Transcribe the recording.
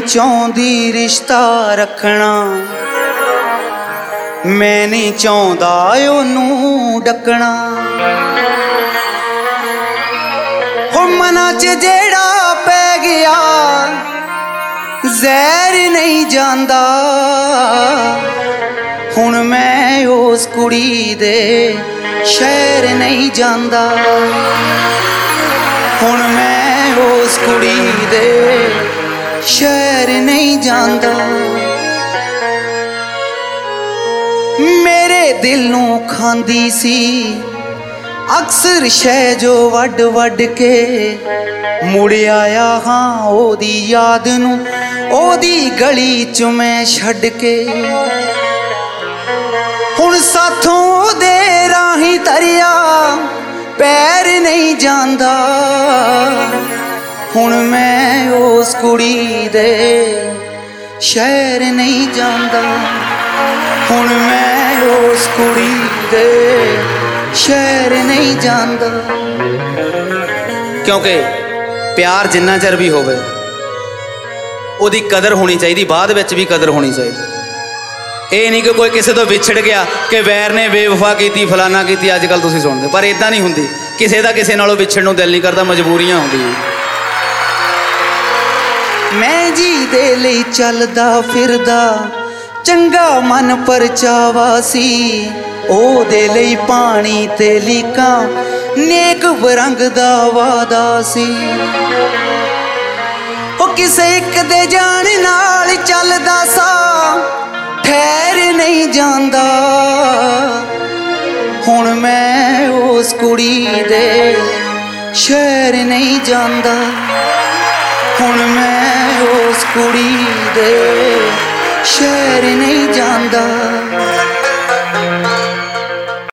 ਚਾਹੁੰਦੀ ਰਿਸ਼ਤਾ ਰੱਖਣਾ, ਮੈਂ ਨਹੀਂ ਚਾਹੁੰਦਾ ਉਹਨੂੰ ਡੱਕਣਾ। ਹੋ ਮਨਾਂ 'ਚ ਜਿਹੜਾ ਪੈ ਗਿਆ ਜ਼ਹਿਰ ਨਹੀਂ ਜਾਂਦਾ। ਹੁਣ ਮੈਂ ਉਸ ਕੁੜੀ ਦੇ ਸ਼ਹਿਰ ਨਹੀਂ ਜਾਂਦਾ। ਹੁਣ ਮੈਂ ਉਸ ਕੁੜੀ ਦੇ ਸ਼ਹਿਰ ਨਹੀਂ ਜਾਂਦਾ। ਮੇਰੇ ਦਿਲ ਨੂੰ ਖਾਂਦੀ ਸੀ ਅਕਸਰ ਸ਼ੈ ਜੋ ਵੱਡ ਵੱਡ ਕੇ। ਮੁੜ ਆਇਆ ਹਾਂ ਉਹਦੀ ਯਾਦ ਨੂੰ, ਉਹਦੀ ਗਲੀ 'ਚ ਮੈਂ ਛੱਡ ਕੇ। ਹੁਣ ਸਾਥੋਂ ਉਹਦੇ ਰਾਹੀਂ ਤਰਿਆ ਪੈਰ ਨਹੀਂ ਜਾਂਦਾ। ਹੁਣ ਮੈਂ ਉਸ ਕੁੜੀ ਦੇ ਸ਼ਹਿਰ ਨਹੀਂ ਜਾਂਦਾ। ਹੁਣ ਮੈਂ ਉਸ ਕੁੜੀ ਦੇ ਸ਼ਹਿਰ ਨਹੀਂ ਜਾਂਦਾ। ਕਿਉਂਕਿ ਪਿਆਰ ਜਿੰਨਾ ਚਿਰ ਵੀ ਹੋਵੇ ਉਹਦੀ ਕਦਰ ਹੋਣੀ ਚਾਹੀਦੀ, ਬਾਅਦ ਵਿੱਚ ਵੀ ਕਦਰ ਹੋਣੀ ਚਾਹੀਦੀ। ਇਹ ਨਹੀਂ ਕਿ ਕੋਈ ਕਿਸੇ ਤੋਂ ਵਿਛੜ ਗਿਆ ਕਿ ਵੈਰ ਨੇ ਬੇਵਫਾ ਕੀਤੀ, ਫਲਾਨਾ ਕੀਤੀ। ਅੱਜ ਕੱਲ੍ਹ ਤੁਸੀਂ ਸੁਣਦੇ, ਪਰ ਇੱਦਾਂ ਨਹੀਂ ਹੁੰਦੀ। ਕਿਸੇ ਦਾ ਕਿਸੇ ਨਾਲੋਂ ਵਿਛੜਨ ਨੂੰ ਦਿਲ ਨਹੀਂ ਕਰਦਾ, ਮਜਬੂਰੀਆਂ ਹੁੰਦੀਆਂ। ਮੈਂ ਜੀ ਦੇ ਲਈ ਚੱਲਦਾ ਫਿਰਦਾ ਚੰਗਾ ਮਨ ਪਰਚਾਵਾ ਸੀ। ਉਹਦੇ ਲਈ ਪਾਣੀ ਤੇ ਲੀਕਾਂ ਨੇਕ ਬਰੰਗ ਦਾ ਵਾਦਾ ਸੀ। ਉਹ ਕਿਸੇ ਇੱਕ ਦੇ ਜਾਣ ਨਾਲ ਚੱਲਦਾ ਸਾ ਠਹਿਰ ਨਹੀਂ ਜਾਂਦਾ। ਹੁਣ ਮੈਂ ਉਸ ਕੁੜੀ ਦੇ ਸ਼ਹਿਰ ਨਹੀਂ ਜਾਂਦਾ। ਹੁਣ ਮੈਂ ਉਸ ਕੁੜੀ ਦੇ ਸ਼ਹਿਰ ਨਹੀਂ ਜਾਂਦਾ।